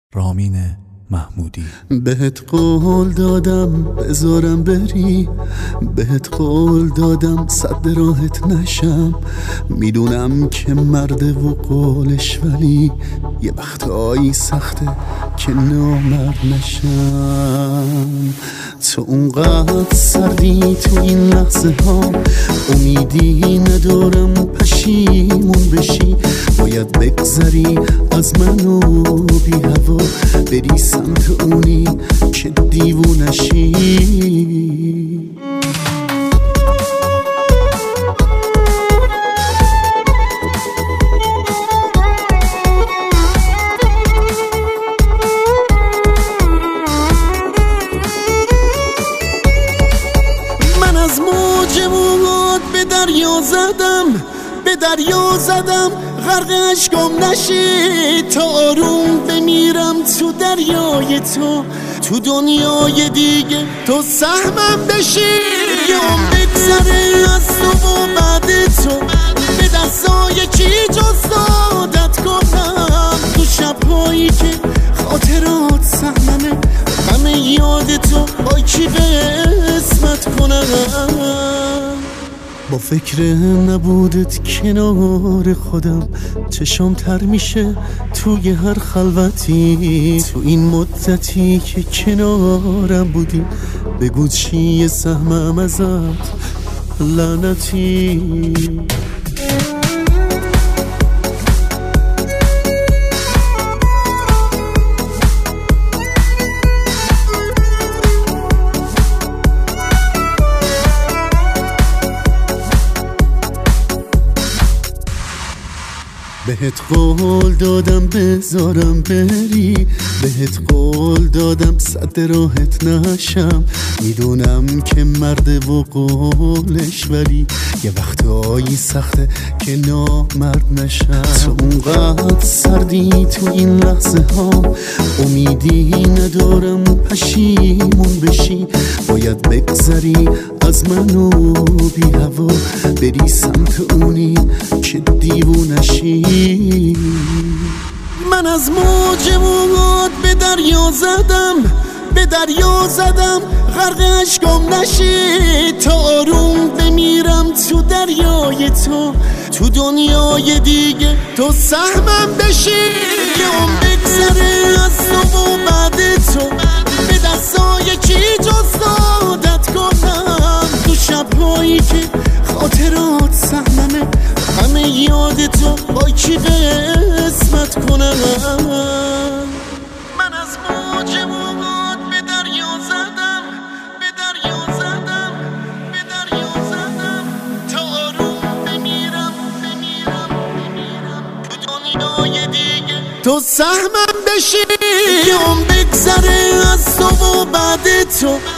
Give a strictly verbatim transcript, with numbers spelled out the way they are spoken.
رامین محمودی. بهت قول دادم بذارم بری، بهت قول دادم صد راهت نشم. میدونم که مرده و قولش، ولی یه وقتایی سخته که نامرد نشم. تو اونقدر سردی تو این لحظه ها، امیدی ندارم پشیمون بشی. باید بگذری از من و بی هوا، بری سمت اونی که دیوونشی. من از موج موجات به دریا زدم، به دریا زدم غرق اشکام نشی. تا آروم بمیرم تو دریای تو، تو دنیای دیگه تو سهمم بشی. یام بگذره از تو و بعد تو، به دستای کی جز عادت کنم. تو شبهایی که خاطرات سهممه، همه یاد تو با کی قسمت کنم. با فکر نبودت کنار خودم چشام تر میشه توی هر خلوتی. تو این مدتی که کنارم بودی، بگو چیه سهمم ازت لعنتی. بهت قول دادم بذارم بری، بهت قول دادم صد راهت نشم. میدونم که مرده و قولش، ولی یه وقتایی سخته که نامرد نشم. تو اونقدر سردی تو این لحظه ها، امیدی ندارم پشیمون بشی. باید بگذری از من و بی هوا، بری سمت اونی که دیوونشی. من از موج موجات به دریا زدم، به دریا زدم غرق اشکام نشی. تا آروم بمیرم تو دریای تو، تو دنیای دیگه تو سهمم بشی. یام بگذره از تو و بعد تو، به دستای کی جز عادت کنم. تو شبهایی که خاطرات سهممه، همه یاد تو با کی قسمت کنم. من از موج موجات به دریا زدم، به دریا زدم، به دریا زدم. تا آروم بمیرم، بمیرم، بمیرم تو دنیای دیگه تو سهمم بشی. یام بگذره از تو و بعد تو،